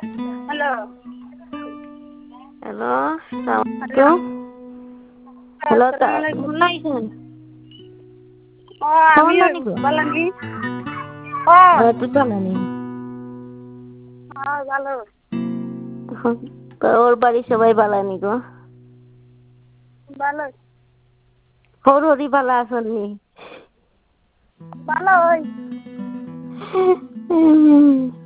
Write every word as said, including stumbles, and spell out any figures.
hello hello আসসালামু hello আলাইকুম hello তা আসসালামু আলাইকুম ভালো আছেন ও আমি কেমন আছো বালানি ও হ্যাঁ তুই ভালো নেই হ্যাঁ ভালো তো ওর বাড়ির সবাই ভালো নি গো ভালো ওর হরি ভালো আসননি ভালো ওই